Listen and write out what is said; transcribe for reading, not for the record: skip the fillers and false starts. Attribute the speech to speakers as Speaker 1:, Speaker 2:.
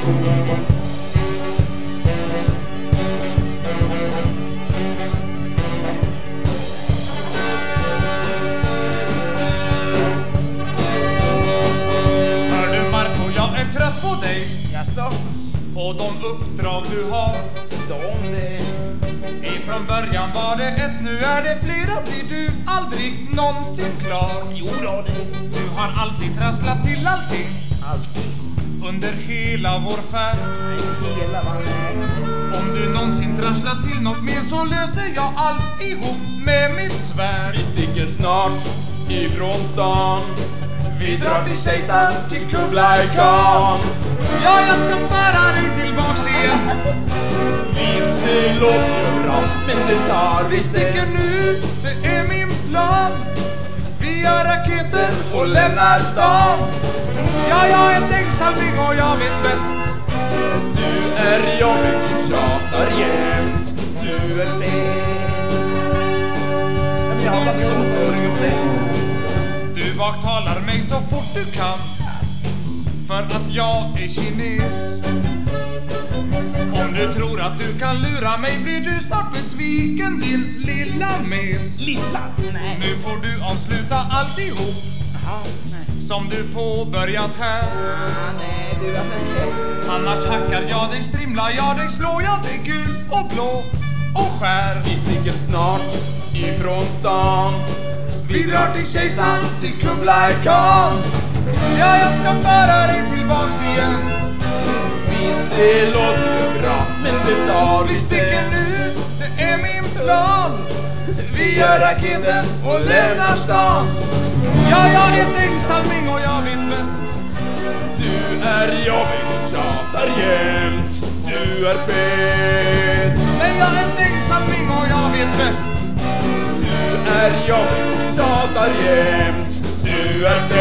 Speaker 1: Hör du Marco, jag är trött på dig.
Speaker 2: Jaså?
Speaker 1: Och de uppdrag du har.
Speaker 2: De det.
Speaker 1: Ifrån början var det ett, nu är det flera. Blir du aldrig någonsin klar?
Speaker 2: Jo då, det.
Speaker 1: Du har alltid trasslat till allting.
Speaker 2: Alltid.
Speaker 1: Under hela vår färd.
Speaker 2: Nej, hela man är.
Speaker 1: Om du någonsin trasslar till något mer så löser jag allt ihop med mitt svärd.
Speaker 3: Vi sticker snart ifrån stan.
Speaker 1: Vi drar till kejsaren, till
Speaker 3: Kublai Khan.
Speaker 1: Ja, jag ska föra dig tillbaks igen.
Speaker 3: Visst, det låter ju bra, men det tar
Speaker 1: Vi sticker nu, det är min plan. Vi gör raketen och lämnar stan. Ja, jag är Dengsalming och jag vet bäst.
Speaker 3: Du är jobbig, du tjatar jämt. Du är bäst.
Speaker 2: Men jag har bara gått och ringt det.
Speaker 1: Du baktalar mig så fort du kan. För att jag är kines. Om du tror att du kan lura mig blir du snart besviken, din lilla mes.
Speaker 2: Lilla? Nej.
Speaker 1: Nu får du avsluta alltihop
Speaker 2: Jaha, nej.
Speaker 1: som du påbörjat här.
Speaker 2: Nej, du är
Speaker 1: Annars hackar jag dig, strimlar jag dig, slår jag dig gul och blå och skär.
Speaker 3: Vi sticker snart ifrån stan.
Speaker 1: Vi drar till kejsaren, till Kublai Khan. Ja, jag ska föra dig tillbaks igen.
Speaker 3: Visst, det låter ju bra, men det tar
Speaker 1: Vi sticker nu, det är min plan. Vi gör raketen och lämnar stan. Ja, jag är Dengsalming och jag vet bäst.
Speaker 3: Du är jobbig, du tjatar jämt. Du är bäst.
Speaker 1: Men jag är Dengsalming och jag vet bäst.
Speaker 3: Du är jobbig, du tjatar jämt. Du är bäst.